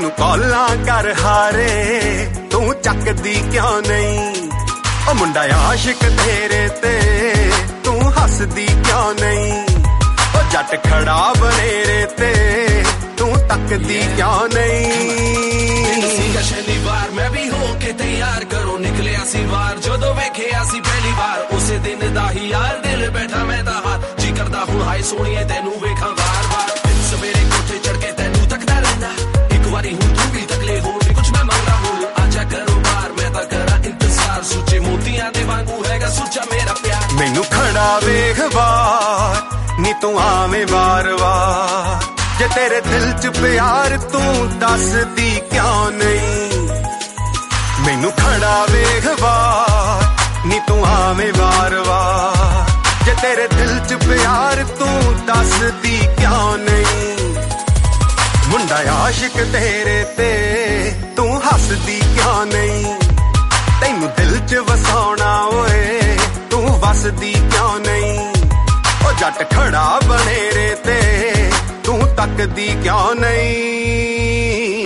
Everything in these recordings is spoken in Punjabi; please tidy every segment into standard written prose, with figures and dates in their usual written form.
ਮੈਨੂੰ ਕਾਲਾਂ ਕਰ ਹਾਰੇ ਤੂੰ ਚੱਕਦੀ ਕਿਉਂ ਨਹੀਂ ਉਹ ਮੁੰਡਾ ਆਸ਼ਿਕ ਤੇਰੇ ਤੇ ਤੂੰ ਹੱਸਦੀ ਕਿਉਂ ਨਹੀਂ ਉਹ ਜੱਟ ਖੜਾ ਬਨੇਰੇ ਤੇ ਤੂੰ ਤੱਕਦੀ ਕਿਉਂ ਨਹੀਂ ਸੀਗਾ ਸ਼ਨੀਵਾਰ ਮੈਂ ਵੀ ਹੋ ਕੇ ਤਿਆਰ ਕਰੋ ਨਿਕਲਿਆ ਸੀ ਵਾਰ ਜਦੋਂ ਵੇਖਿਆ ਸੀ ਪਹਿਲੀ ਵਾਰ ਉਸੇ ਦਿਨ ਦਾ ਹੀ ਯਾਰ ਦਿਲ ਬੈਠਾ ਮੈਂ ਤਾਂ ਹਾਰ ਜੀ ਕਰਦਾ ਹੁਣ ਹਾਏ ਸੋਹਣੀਏ ਤੈਨੂੰ ਵੇਖਾਂ ਵਾਰ-ਵਾਰ ਸਵੇਰੇ ਕੋਠੇ ਚੜ ਕੇ ਤੈਨੂੰ ਤੱਕਦਾ ਰਹਿੰਦਾ ਇੱਕ ਵਾਰੀ ਹੁਣ ਤੂੰ ਵੀ ਤੱਕ ਲੈ ਹੋਰ ਵੀ ਕੁਝ ਮੈਂ ਮੰਗਦਾ ਹੁਣ ਆਜਾ ਕਰੋ ਬਾਹਰ ਮੈਂ ਤਾਂ ਕਰਾਂ ਇੰਤਜ਼ਾਰ ਸੁੱਚੇ ਮੋਤੀਆਂ ਦੇ ਵਾਂਗੂ ਹੈਗਾ ਸੁੱਚਾ ਮੇਰਾ ਪਿਆਰ ਮੈਨੂੰ ਖੜਾ ਵੇਖ ਵਾਰ ਨੀ ਤੂੰ ਆਵੇਂ ਵਾਰ-ਵਾਰ ਜੇ ਤੇਰੇ ਦਿਲ 'ਚ ਪਿਆਰ ਤੂੰ ਦੱਸਦੀ ਕਿਉਂ ਨਹੀਂ ਮੈਨੂੰ ਖੜਾ ਵੇਖ ਵਾਰ ਨੀ ਤੂੰ ਆਵੇਂ ਵਾਰ-ਵਾਰ ਜੇ ਤੇਰੇ ਦਿਲ 'ਚ ਪਿਆਰ ਤੂੰ ਦੱਸਦੀ ਕਿਉਂ ਨਹੀਂ ਮੁੰਡਾ ਆਸ਼ਿਕ ਤੇਰੇ ਤੇ ਤੂੰ ਹੱਸਦੀ ਕਿਉਂ ਨਹੀਂ ਤੈਨੂੰ ਦਿਲ 'ਚ ਵਸਾਉਣਾ ਓਏ ਤੂੰ ਵਸਦੀ ਕਿਉਂ ਨਹੀਂ ਉਹ ਜੱਟ ਖੜਾ ਬਨੇਰੇ ਤੇ ਤੂੰ ਤੱਕਦੀ ਕਿਉਂ ਨਹੀਂ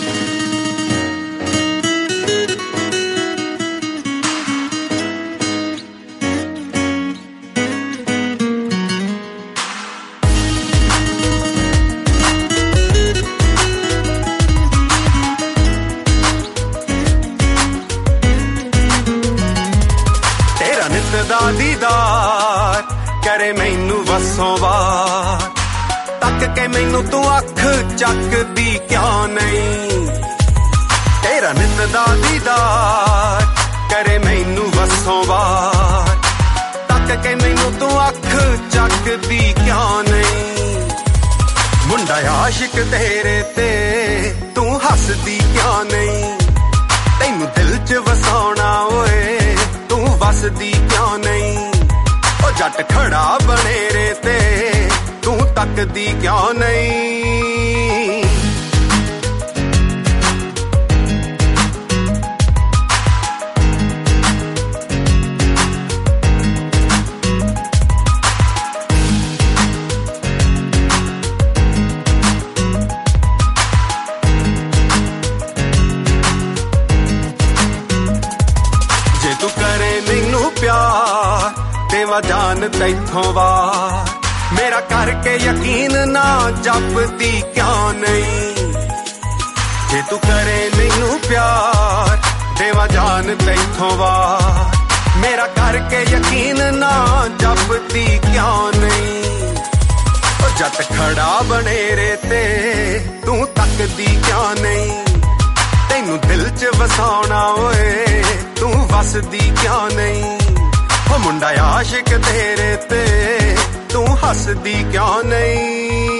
ਤੇਰਾ ਨਿੱਤ ਦਾ ਦੀਦਾਰ ਕਰੇ ਮੈਨੂੰ ਵਸੋਂ ਵਾਰ ਤੱਕ ਕੇ ਮੈਨੂੰ ਤੂੰ ਅੱਖ ਚੱਕਦੀ ਕਿਉਂ ਨਹੀਂ ਤੇਰਾ ਨਿੱਤ ਦਾ ਦੀਦਾਰ ਕਰੇ ਮੈਨੂੰ ਵਸੋਂ ਵਾਰ ਤੱਕ ਕੇ ਮੈਨੂੰ ਤੂੰ ਅੱਖ ਚੱਕਦੀ ਕਿਉਂ ਨਹੀਂ ਮੁੰਡਾ ਆਸ਼ਿਕ ਤੇਰੇ ਤੇ ਤੂੰ ਹੱਸਦੀ ਕਿਉਂ ਨਹੀਂ ਤੈਨੂੰ ਦਿਲ 'ਚ ਵਸਾਉਣਾ ਓਏ ਤੂੰ ਵਸਦੀ ਕਿਉਂ ਨਹੀਂ ਉਹ ਜੱਟ ਖੜਾ ਬਨੇਰੇ ਤੇ ਤੂੰ ਤੱਕਦੀ ਕਿਉਂ ਨਹੀਂ ਜੇ ਤੂੰ ਕਰੇ ਮੈਨੂੰ ਪਿਆਰ ਦੇਵਾ ਜਾਨ ਤੈਥੋਂ ਵਾਰ ਮੇਰਾ ਕਰਕੇ ਯਕੀਨ ਨਾ ਜਪਦੀ ਕਿਉਂ ਨਹੀਂ ਜੇ ਤੂੰ ਕਰੇ ਮੈਨੂੰ ਪਿਆਰ ਦੇਵਾ ਜਾਨ ਤੈਥੋਂ ਵਾਰ ਮੇਰਾ ਕਰਕੇ ਯਕੀਨ ਨਾ ਜਪਦੀ ਕਿਉਂ ਨਹੀਂ ਉਹ ਜੱਟ ਖੜਾ ਬਨੇਰੇ ਤੇ ਤੂੰ ਤੱਕਦੀ ਕਿਉਂ ਨਹੀਂ ਤੈਨੂੰ ਦਿਲ 'ਚ ਵਸਾਉਣਾ ਓਏ ਤੂੰ ਵਸਦੀ ਕਿਉਂ ਨਹੀਂ ਉਹ ਮੁੰਡਾ ਆਸ਼ਿਕ ਤੇਰੇ ਤੇ ਤੂੰ ਹੱਸਦੀ ਕਿਉਂ ਨਹੀਂ